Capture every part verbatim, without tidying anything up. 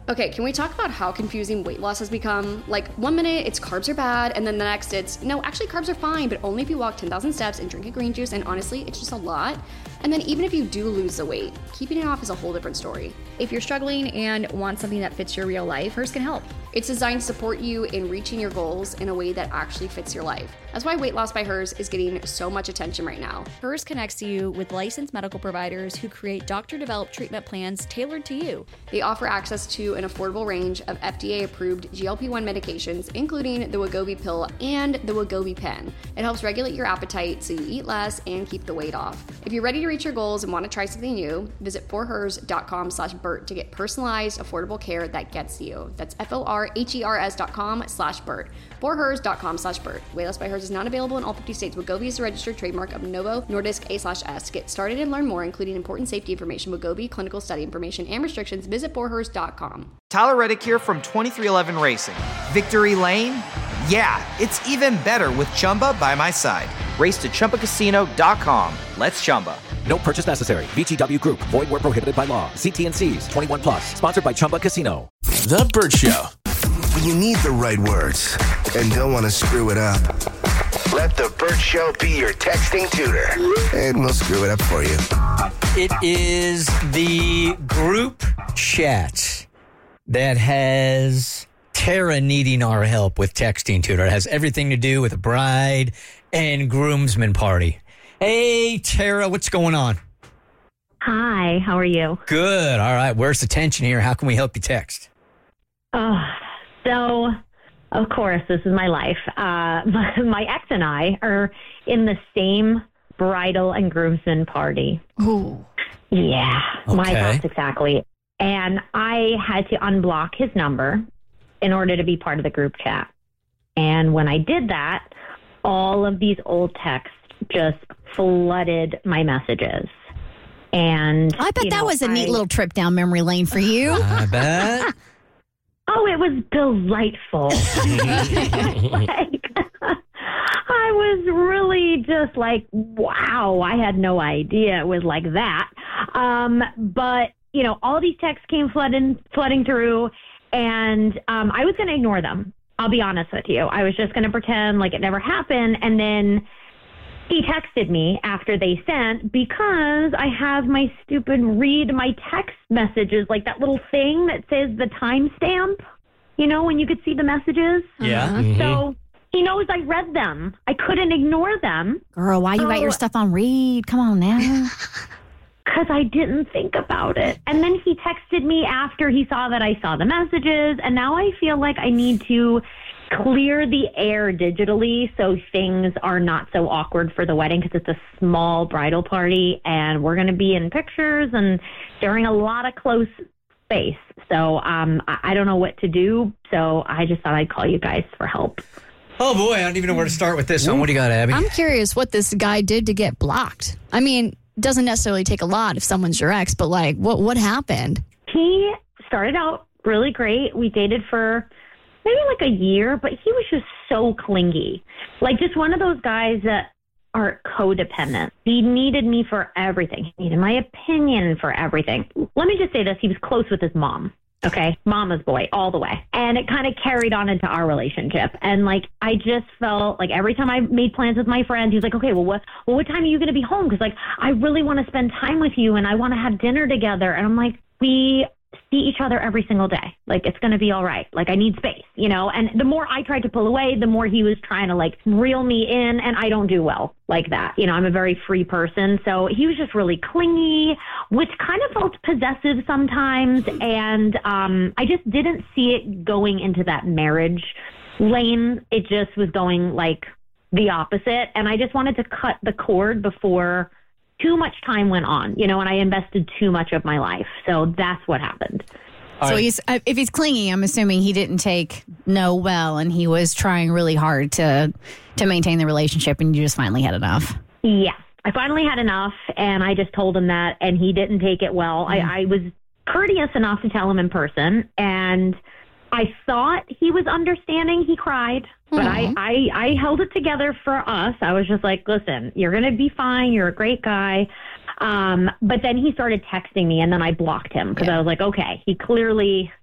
Okay, can we talk about how confusing weight loss has become? Like, one minute it's carbs are bad, and then the next it's, no, actually carbs are fine, but only if you walk ten thousand steps and drink a green juice, and honestly, it's just a lot. And then even if you do lose the weight, keeping it off is a whole different story. If you're struggling and want something that fits your real life, Hers can help. It's designed to support you in reaching your goals in a way that actually fits your life. That's why Weight Loss by Hers is getting so much attention right now. Hers connects you with licensed medical providers who create doctor-developed treatment plans tailored to you. They offer access to an affordable range of F D A-approved G L P one medications, including the Wegovy pill and the Wegovy pen. It helps regulate your appetite so you eat less and keep the weight off. If you're ready to reach your goals and want to try something new, visit forhers.com slash Bert to get personalized, affordable care that gets you. That's F-O-R-H-E-R-S dot com slash Bert. forhers.com slash Bert. Weight Loss by Hers is not available in all fifty states. Wegovy is a registered trademark of Novo Nordisk A slash S. To get started and learn more, including important safety information, Wegovy, clinical study information, and restrictions, visit forhers dot com. Tyler Reddick here from twenty-three eleven Racing. Victory Lane? Yeah, it's even better with Chumba by my side. Race to Chumba Casino dot com. Let's Chumba. No purchase necessary. V G W Group. Void where prohibited by law. See T and C's. twenty-one plus. Sponsored by Chumba Casino. The Bert Show. When you need the right words and don't want to screw it up, let the Bert Show be your texting tutor, and we'll screw it up for you. It is the group chat that has Tara needing our help with texting tutor. It has everything to do with a bride and groomsmen party. Hey, Tara, what's going on? Hi, how are you? Good. All right. Where's the tension here? How can we help you text? Oh, so, of course, this is my life. Uh, my ex and I are in the same bridal and groomsmen party. Ooh. Yeah, my Okay. thoughts exactly. And I had to unblock his number in order to be part of the group chat. And when I did that, all of these old texts just flooded my messages. And I bet you that know, was a neat I- little trip down memory lane for you. I bet. Oh, it was delightful. Like, I was really just like, wow, I had no idea it was like that. Um, but, you know, all these texts came flooding, flooding through, and um, I was going to ignore them. I'll be honest with you. I was just going to pretend like it never happened, and then he texted me after they sent because I have my stupid read my text messages, like that little thing that says the timestamp, you know, when you could see the messages. Yeah. Uh-huh. So he knows I read them. I couldn't ignore them Girl, why you got your Oh. stuff on read? Come on now. because I didn't think about it. And then he texted me after he saw that I saw the messages, and now I feel like I need to clear the air digitally so things are not so awkward for the wedding, because it's a small bridal party and we're going to be in pictures and sharing a lot of close space. So um, I, I don't know what to do. So I just thought I'd call you guys for help. Oh, boy, I don't even know where to start with this one. What do you got, Abby? I'm curious what this guy did to get blocked. I mean, it doesn't necessarily take a lot if someone's your ex, but like, what what happened? He started out really great. We dated for maybe like a year, but he was just so clingy. Like just one of those guys that are codependent. He needed me for everything. He needed my opinion for everything. Let me just say this. He was close with his mom. Okay. Mama's boy all the way. And it kind of carried on into our relationship. And like, I just felt like every time I made plans with my friend, he's like, okay, well, what, well, what time are you going to be home? Cause like, I really want to spend time with you and I want to have dinner together. And I'm like, we see each other every single day. Like, it's going to be all right. Like, I need space, you know? And the more I tried to pull away, the more he was trying to like reel me in. And I don't do well like that. You know, I'm a very free person. So he was just really clingy, which kind of felt possessive sometimes. And um, I just didn't see it going into that marriage lane. It just was going like the opposite. And I just wanted to cut the cord before too much time went on, you know, and I invested too much of my life. So that's what happened. All so right. he's uh, if he's clingy, I'm assuming he didn't take no well, and he was trying really hard to to maintain the relationship, and you just finally had enough. Yeah, I finally had enough, and I just told him that, and he didn't take it well. Mm. I, I was courteous enough to tell him in person, and I thought he was understanding. He cried. But I, I, I held it together for us. I was just like, listen, you're going to be fine. You're a great guy. Um, but then he started texting me, and then I blocked him because yeah. I was like, okay, he clearly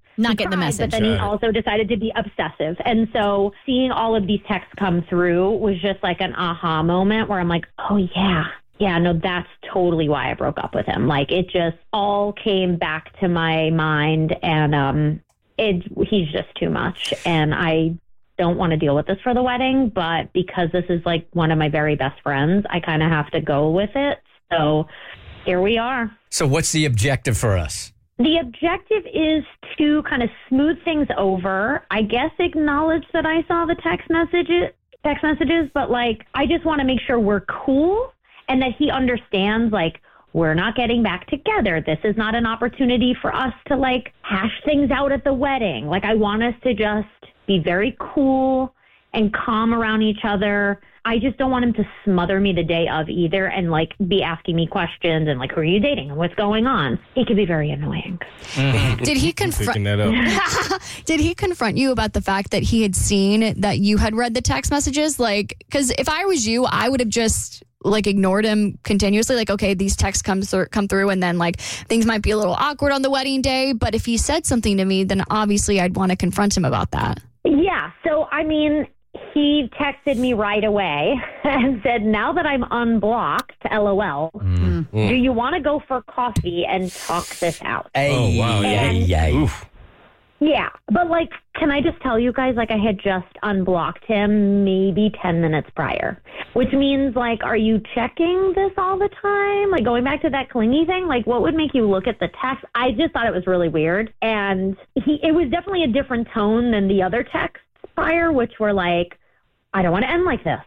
Not he getting the tried, message. But then he Right. also decided to be obsessive. And so seeing all of these texts come through was just like an aha moment where I'm like, oh, yeah. Yeah, no, that's totally why I broke up with him. Like, it just all came back to my mind, and um, it, he's just too much. And I don't want to deal with this for the wedding, but because this is like one of my very best friends, I kind of have to go with it. So here we are. So what's the objective for us? The objective is to kind of smooth things over. I guess acknowledge that I saw the text messages, text messages, but like I just want to make sure we're cool and that he understands like we're not getting back together. This is not an opportunity for us to like hash things out at the wedding. Like I want us to just be very cool and calm around each other. I just don't want him to smother me the day of either and like be asking me questions and like, who are you dating and what's going on? He could be very annoying. Did he Picking confront? that up. Did he confront you about the fact that he had seen that you had read the text messages? Like, because if I was you, I would have just like ignored him continuously. Like, okay, these texts come through, come through, and then like things might be a little awkward on the wedding day. But if he said something to me, then obviously I'd want to confront him about that. Yeah. So, I mean, he texted me right away and said, now that I'm unblocked, LOL, Mm. do you want to go for coffee and talk this out? Hey, Oh, wow, yeah. hey, hey. Oof. Yeah. But, like, can I just tell you guys, like, I had just unblocked him maybe ten minutes prior, which means, like, are you checking this all the time? Like, going back to that clingy thing, like, what would make you look at the text? I just thought it was really weird. And he, it was definitely a different tone than the other texts prior, which were like, I don't want to end like this.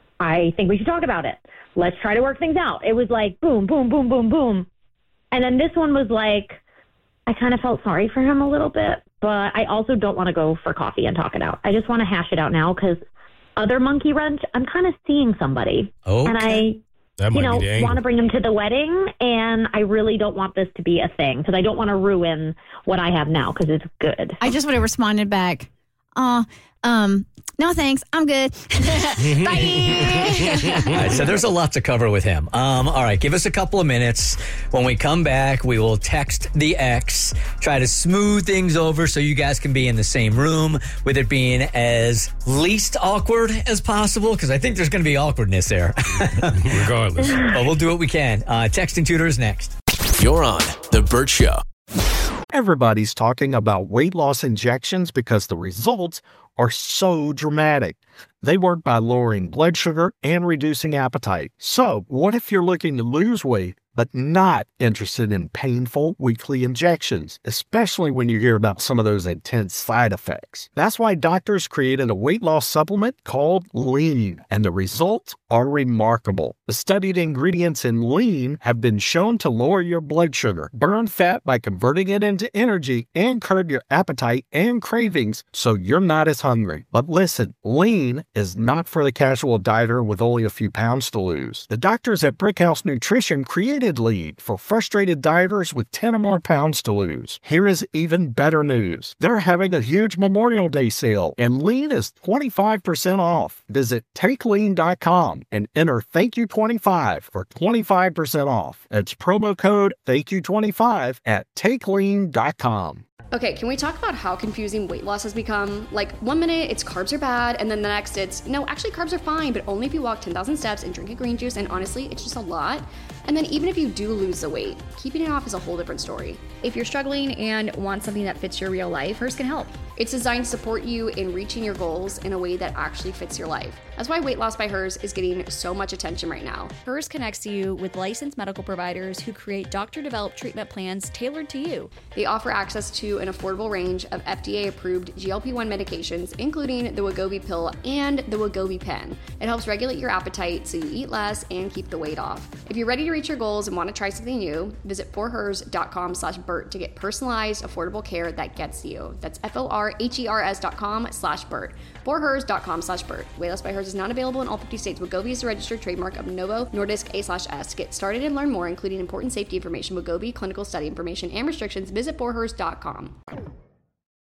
I think we should talk about it. Let's try to work things out. It was like, boom, boom, boom, boom, boom. And then this one was like, I kind of felt sorry for him a little bit, but I also don't want to go for coffee and talk it out. I just want to hash it out now because other monkey wrench, I'm kind of seeing somebody. Okay. And I, That you might know, be the angle. want to bring him to the wedding, and I really don't want this to be a thing because I don't want to ruin what I have now because it's good. I just would have responded back, oh, um, no thanks, I'm good. Bye. All right, so there's a lot to cover with him. Um, all right, give us a couple of minutes. When we come back, we will text the ex, try to smooth things over so you guys can be in the same room with it being as least awkward as possible, because I think there's going to be awkwardness there. Regardless. But we'll do what we can. Uh, texting tutor is next. You're on The Burt Show. Everybody's talking about weight loss injections because the results are so dramatic. They work by lowering blood sugar and reducing appetite. So, what if you're looking to lose weight but not interested in painful weekly injections, especially when you hear about some of those intense side effects? That's why doctors created a weight loss supplement called Lean, and the results are remarkable. The studied ingredients in Lean have been shown to lower your blood sugar, burn fat by converting it into energy, and curb your appetite and cravings so you're not as hungry. But listen, Lean is not for the casual dieter with only a few pounds to lose. The doctors at Brickhouse Nutrition created Lean for frustrated dieters with ten or more pounds to lose. Here is even better news. They're having a huge Memorial Day sale, and Lean is twenty-five percent off. Visit take lean dot com and enter thank you twenty-five for twenty-five percent off. It's promo code thank you twenty-five at take lean dot com. Okay, can we talk about how confusing weight loss has become? Like, one minute it's carbs are bad, and then the next it's, no, actually carbs are fine, but only if you walk ten thousand steps and drink a green juice, and honestly, it's just a lot. And then even if you do lose the weight, keeping it off is a whole different story. If you're struggling and want something that fits your real life, Hers can help. It's designed to support you in reaching your goals in a way that actually fits your life. That's why Weight Loss by Hers is getting so much attention right now. Hers connects you with licensed medical providers who create doctor-developed treatment plans tailored to you. They offer access to an affordable range of F D A-approved G L P one medications, including the Wegovy pill and the Wegovy pen. It helps regulate your appetite so you eat less and keep the weight off. If you're ready to reach your goals and want to try something new, visit for hers dot com slash Burt to get personalized, affordable care that gets you. That's F O R H E R S dot com slash Burt. for hers dot com slash Burt. Weight Loss by Hers is not available in all fifty states. Wegovy is the registered trademark of Novo Nordisk A slash S. To get started and learn more, including important safety information, Wegovy, clinical study information, and restrictions, visit for hers dot com.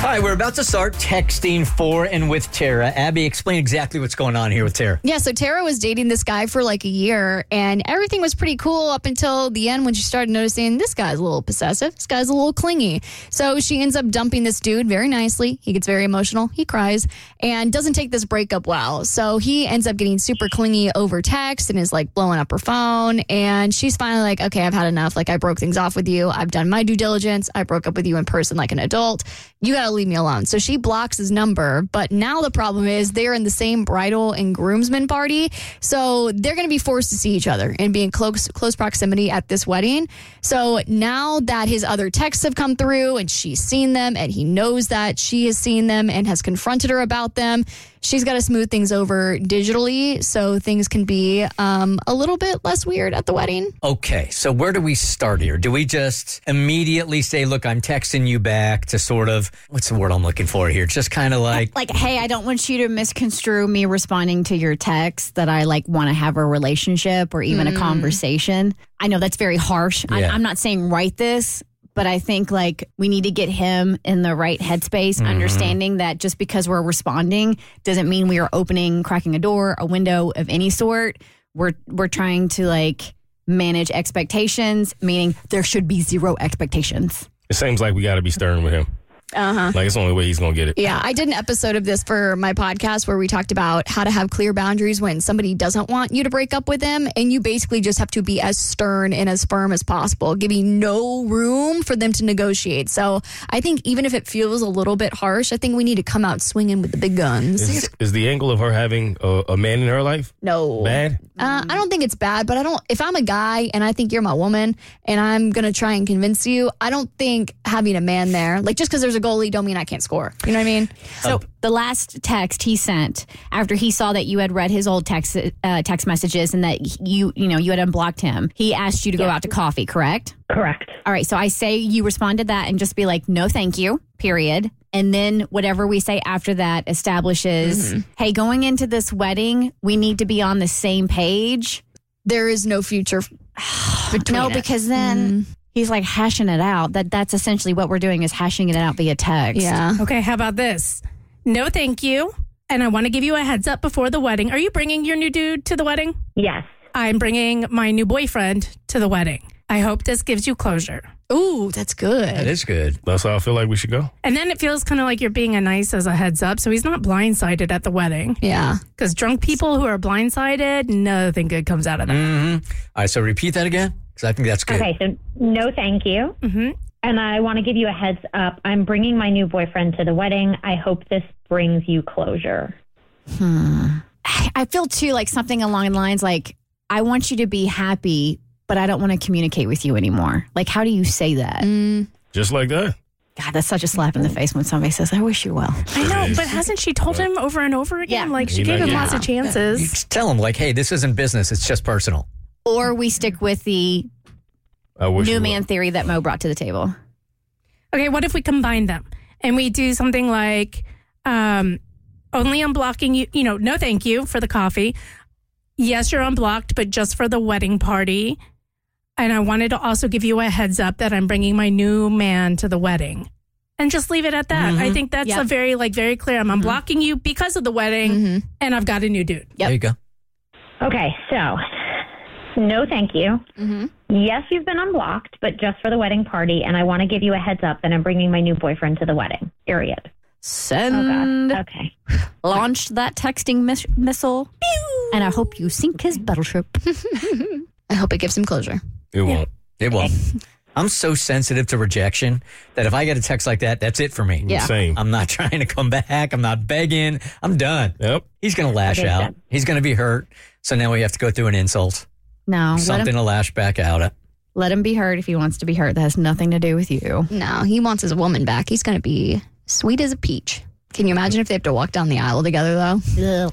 Hi, we're about to start texting for and with Tara. Abby, explain exactly what's going on here with Tara. Yeah, so Tara was dating this guy for like a year, and everything was pretty cool up until the end when she started noticing this guy's a little possessive, this guy's a little clingy. So she ends up dumping this dude very nicely. He gets very emotional, he cries, and doesn't take this breakup well. So he ends up getting super clingy over text and is like blowing up her phone. And she's finally like, okay, I've had enough. Like, I broke things off with you. I've done my due diligence. I broke up with you in person like an adult. You got to leave me alone. So she blocks his number. But now the problem is they're in the same bridal and groomsmen party. So they're going to be forced to see each other and be in close, close proximity at this wedding. So now that his other texts have come through and she's seen them and he knows that she has seen them and has confronted her about them, she's got to smooth things over digitally so things can be um, a little bit less weird at the wedding. Okay, so where do we start here? Do we just immediately say, look, I'm texting you back to sort of, what's the word I'm looking for here? Just kind of like... Like, hey, I don't want you to misconstrue me responding to your text that I, like, want to have a relationship or even Mm. a conversation. I know that's very harsh. I, Yeah. I'm not saying write this, but I think, like, we need to get him in the right headspace, Mhm. understanding that just because we're responding doesn't mean we are opening, cracking a door, a window of any sort. We're we're trying to, like, manage expectations, meaning there should be zero expectations. It seems like we got to be stern with him. Uh-huh. Like, it's the only way he's going to get it. Yeah, I did an episode of this for my podcast where we talked about how to have clear boundaries when somebody doesn't want you to break up with them. And you basically just have to be as stern and as firm as possible, giving no room for them to negotiate. So I think even if it feels a little bit harsh, I think we need to come out swinging with the big guns. Is, is the angle of her having a, a man in her life No. bad? Uh, I don't think it's bad, but I don't. If I'm a guy and I think you're my woman and I'm gonna try and convince you, I don't think having a man there, like just because there's a goalie, don't mean I can't score. You know what I mean? So the last text he sent after he saw that you had read his old text uh, text messages and that you you know you had unblocked him, he asked you to go out to coffee, correct? Correct. All right. So I say you respond to that and just be like, no, thank you. Period. And then whatever we say after that establishes, Mm-hmm. hey, going into this wedding, we need to be on the same page. There is no future between No, it. because then he's like hashing it out. That that's essentially what we're doing is hashing it out via text. Yeah. Okay, how about this? No, thank you. And I want to give you a heads up before the wedding. Are you bringing your new dude to the wedding? Yes. I'm bringing my new boyfriend to the wedding. I hope this gives you closure. Ooh, that's good. That is good. That's how I feel like we should go. And then it feels kind of like you're being a nice as a heads up. So he's not blindsided at the wedding. Yeah. Because drunk people who are blindsided, nothing good comes out of that. Mm-hmm. All right, so repeat that again, because I think that's good. Okay, so no thank you. Mm-hmm. And I want to give you a heads up. I'm bringing my new boyfriend to the wedding. I hope this brings you closure. Hmm. I feel too like something along the lines like, I want you to be happy, but I don't want to communicate with you anymore. Like, how do you say that? Mm. Just like that. God, that's such a slap in the face when somebody says, I wish you well. I know, but hasn't she told him over and over again? Yeah. Like, she He gave not him getting lots of it. chances. You just tell them, like, hey, this isn't business. It's just personal. Or we stick with the I wish new you man would. theory that Mo brought to the table. Okay, what if we combine them and we do something like um, only unblocking you, you know, no thank you for the coffee. Yes, you're unblocked, but just for the wedding party. And I wanted to also give you a heads up that I'm bringing my new man to the wedding. And just leave it at that. Mhm. I think that's Yep. a very, like, very clear. I'm unblocking you because of the wedding, Mm-hmm. and I've got a new dude. Yep. There you go. Okay, so no thank you. Mm-hmm. Yes, you've been unblocked, but just for the wedding party. And I want to give you a heads up that I'm bringing my new boyfriend to the wedding. Period. Send. Oh, God. Okay. Launched that texting miss- missile. And I hope you sink his battleship. I hope it gives him closure. It won't. It won't. I'm so sensitive to rejection that if I get a text like that, that's it for me. Yeah. Same. I'm not trying to come back. I'm not begging. I'm done. Yep. He's going to lash Okay, out. done. He's going to be hurt. So now we have to go through an insult. No, let Something him, to lash back out at. let him be hurt if he wants to be hurt. That has nothing to do with you. No, he wants his woman back. He's going to be sweet as a peach. Can you imagine if they have to walk down the aisle together, though?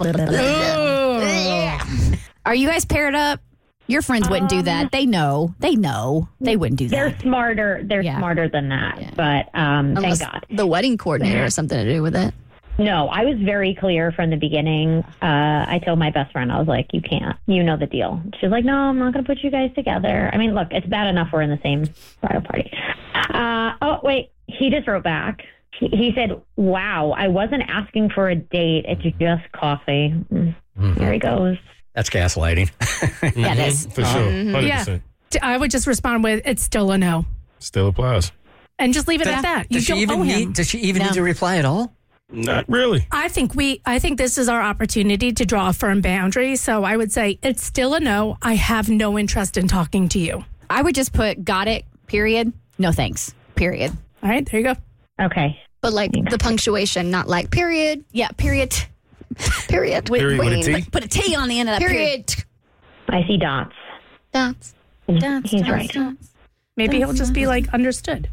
Are you guys paired up? Your friends wouldn't do that. They know. They know. They wouldn't do They're that. smarter. They're Yeah. smarter than that. Yeah. But um, thank Unless God. the wedding coordinator has something to do with it. No, I was very clear from the beginning. Uh, I told my best friend, I was like, you can't. You know the deal. She was like, no, I'm not going to put you guys together. I mean, look, it's bad enough we're in the same bridal party. Uh, oh, wait. He just wrote back. He, he said, wow, I wasn't asking for a date. It's just coffee. Mm. Mhm. There he goes. That's gaslighting. Yeah, it is. For sure. one hundred percent. Yeah. I would just respond with, it's still a no. Still applies. And just leave it at that. You Does she don't even owe him. need? Does she even No. need to reply at all? Not really. I think we I think this is our opportunity to draw a firm boundary. So I would say it's still a no. I have no interest in talking to you. I would just put got it, period. No thanks, period. All right, there you go. Okay. But like the punctuation, not like period, Yeah, period. period. Period with a T? Put, put a T on the end of that period. Period. I see dots. Dots. Dots, He's dots, right. dots. Maybe he'll just be like understood.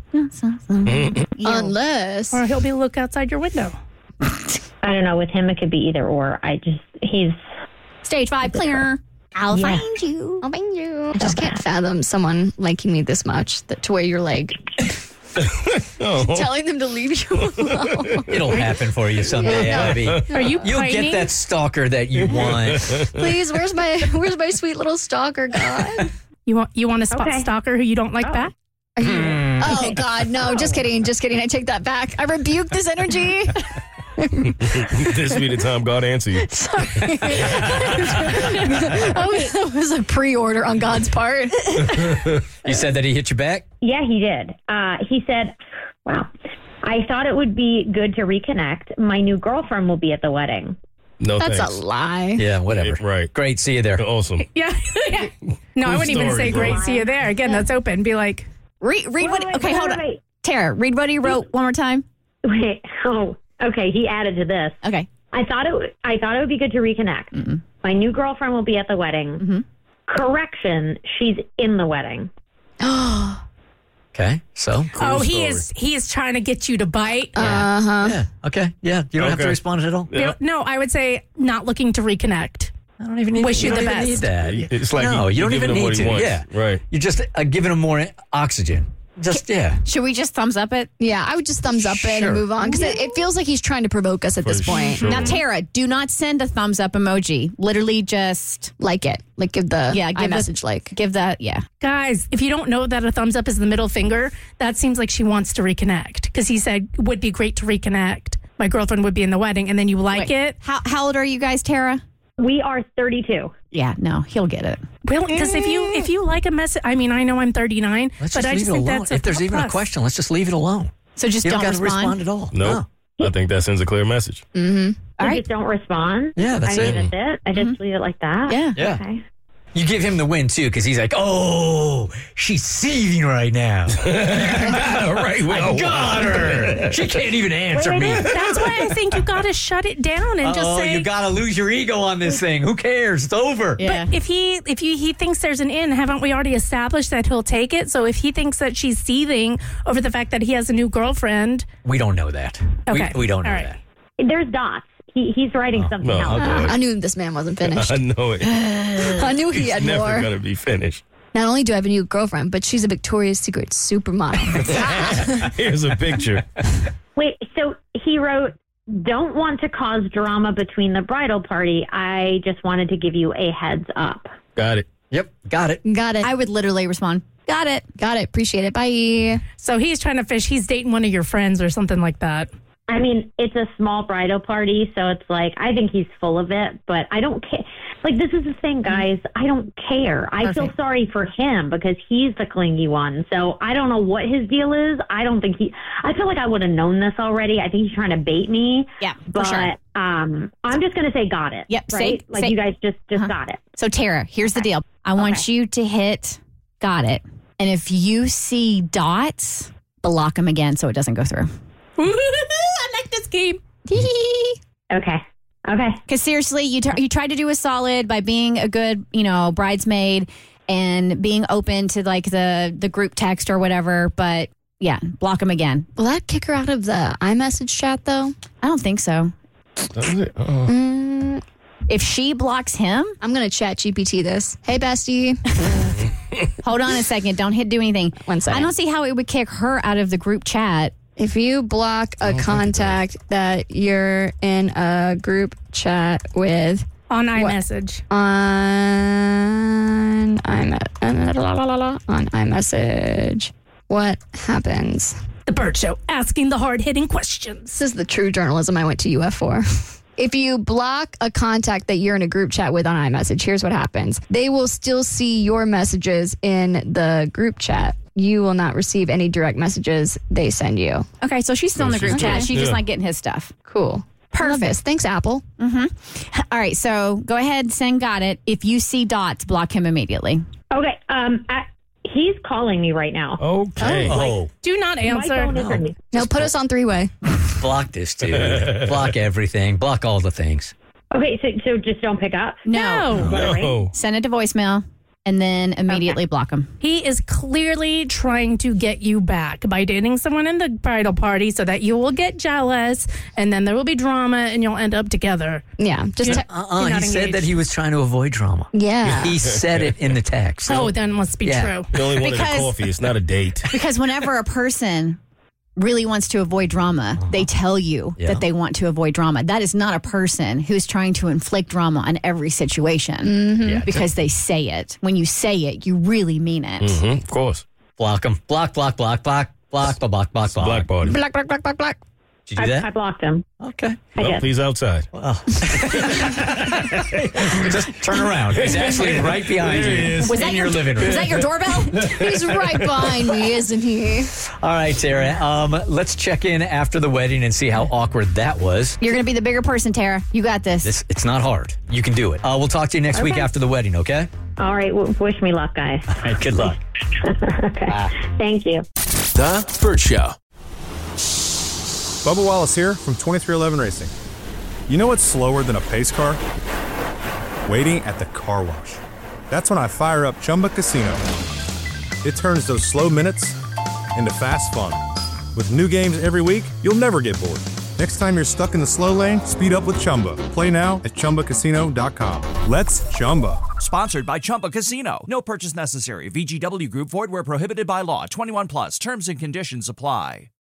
Unless. Or he'll be look outside your window. I don't know. With him, it could be either or. I just, he's, Stage five, clear. I'll Yeah. find you. I'll bang you. I just can't fathom someone liking me this much that to where you're like Oh. telling them to leave you alone. It'll happen for you someday, Abby. Are you You'll pining? get that stalker that you want. Please, where's my where's my sweet little stalker God? You want you want a spot Okay. stalker who you don't like back? Oh God, no, just kidding, just kidding. I take that back. I rebuke this energy. This be the time God answer you. Sorry. That was a pre-order on God's part. You said that he hit you back? yeah, he did. Uh, he said, wow, I thought it would be good to reconnect. My new girlfriend will be at the wedding. No That's thanks. a lie. Yeah, whatever. Yeah, right. Great. See you there. Awesome. Yeah. yeah. No, I True wouldn't even story, say bro. great. See you there. Again, that's open. Be like, Read, read what. Wait, wait, Okay, wait, hold on. wait, Tara, read what he wrote one more time. Wait. Oh, okay. He added to this. Okay. I thought it. w- I thought it would be good to reconnect. Mm-mm. My new girlfriend will be at the wedding. Mhm. Correction: she's in the wedding. Okay. So. oh, he story. is he is trying to get you to bite. Uh huh. Yeah. Okay. Yeah. You don't have to Okay. respond at all. Yeah. No, I would say not looking to reconnect. I don't even need. Wish you don't the even best. Need that. It's like no, you- you don't you're even giving him need what he to. wants. Yeah. Right. You're just uh, giving him more oxygen. Just yeah. Should we just thumbs up it? Yeah, I would just thumbs up it Sure. and move on because it, it feels like he's trying to provoke us at this For point. sure. Now, Tara, do not send a thumbs up emoji. Literally, just Like it, like give the Yeah, give the- iMessage like. give that. Yeah. Guys, if you don't know that a thumbs up is the middle finger, that seems like she wants to reconnect because he said would be great to reconnect. My girlfriend would be in the wedding, and then you like Wait, it. How how old are you guys, Tara? We are thirty-two. Yeah, no, he'll get it. Really? Because if you if you like a message, I mean, I know I'm thirty-nine, Let's but just I leave just it think alone. that's a If there's even a plus. question, let's just leave it alone. So just You don't don't got to respond. respond at all. Nope. I think that sends a clear message. Mm-hmm. All You right. just don't respond. Yeah, that's I mean, it. that's it. I just leave it like that. Yeah. Yeah. Okay. You give him the win too, because he's like, "Oh, she's seething right now. right. I got her. She can't even answer me. That's why I think you got to shut it down and just Oh, say. you gotta lose your ego on this thing. Who cares? It's over. Yeah. But if he if you, he thinks there's an in, haven't we already established that he'll take it? So if he thinks that she's seething over the fact that he has a new girlfriend, We don't know that. Okay. We, we don't know All right. that. There's dots. He, he's writing something no, else. okay. I knew this man wasn't finished. I know it. I knew he It's had never more. gonna be finished. Not only do I have a new girlfriend, but she's a Victoria's Secret supermodel. Here's a picture. Wait, so he wrote, don't want to cause drama between the bridal party. I just wanted to give you a heads up. Got it. Yep, got it. Got it. I would literally respond. Got it. Got it. Appreciate it. Bye. so he's trying to fish. He's dating one of your friends or something like that. I mean, it's a small bridal party, so it's like, I think he's full of it, but I don't care. Like, this is the thing, guys. I don't care. I feel Okay. sorry for him because he's the clingy one. So I don't know what his deal is. I don't think he, I feel like I would have known this already. I think he's trying to bait me. Yeah, for But sure. um, I'm just going to say got it. Yep, say- Right? like, say- you guys just, just Uh-huh. got it. So, Tara, here's the deal. I want Okay. you to hit got it. And if you see dots, block them again so it doesn't go through. I like this game. Okay. Okay. Because seriously, you, t- you tried to do a solid by being a good, you know, bridesmaid and being open to like the, the group text or whatever. But yeah, block them again. Will that kick her out of the iMessage chat, though? I don't think so. That was it. Oh. Mm, If she blocks him, I'm going to chat G P T this. Hey, bestie. hold on a second. Don't hit do anything. One second. I don't see how it would kick her out of the group chat. If you block a contact that you're in a group chat with On iMessage. on iMe- on iMessage, what happens? The Burt Show, asking the hard-hitting questions. This is the true journalism I went to U F for. If you block a contact that you're in a group chat with on iMessage, here's what happens. They will still see your messages in the group chat. You will not receive any direct messages they send you. Okay, so she's still in the group chat. She's just Yeah. not getting his stuff. Cool. Perfect. Thanks, Apple. Mm-hmm. All right, so go ahead, send got it. If you see dots, block him immediately. Okay. Um, I, he's calling me right now. Okay. Oh, Do not My answer. phone is ringing. No, put us on three-way. block this dude. Block everything. Block all the things. Okay, so so just don't pick up. No. No. No. Send it to voicemail and then immediately block him. He is clearly trying to get you back by dating someone in the bridal party so that you will get jealous and then there will be drama and you'll end up together. Yeah, just te- Uh-uh. You're He not said engaged. that he was trying to avoid drama. yeah. He said it in the text. Oh, then it must be Yeah. true. He only wanted Because- a coffee. It's not a date. Because whenever a person really wants to avoid drama, they tell you Yeah. that they want to avoid drama. That is not a person who's trying to inflict drama on every situation Yeah. because they say it. When you say it, you really mean it. Mm-hmm. Of course. Block him. Block, block, block, block, block, block, block, block. Black party. Black, black, black, black, black. Did you do I, that? I blocked him. Okay. I Well, did. he's outside. Just turn around. He's actually right behind There he you is. Was in that your, your, living room. Was that your doorbell? He's right behind me, isn't he? All right, Tara. Um, let's check in after the wedding and see how awkward that was. You're going to be the bigger person, Tara. You got this. This It's not hard. You can do it. Uh, we'll talk to you next week Okay. after the wedding, okay? All right. W- wish me luck, guys. All right, good luck. Okay. Thank you. The Burt Show. Bubba Wallace here from twenty-three eleven Racing. You know what's slower than a pace car? Waiting at the car wash. That's when I fire up Chumba Casino. It turns those slow minutes into fast fun. With new games every week, you'll never get bored. Next time you're stuck in the slow lane, speed up with Chumba. Play now at Chumba Casino dot com. Let's Chumba. Sponsored by Chumba Casino. No purchase necessary. V G W Group. Void where prohibited by law. twenty-one plus. Terms and conditions apply.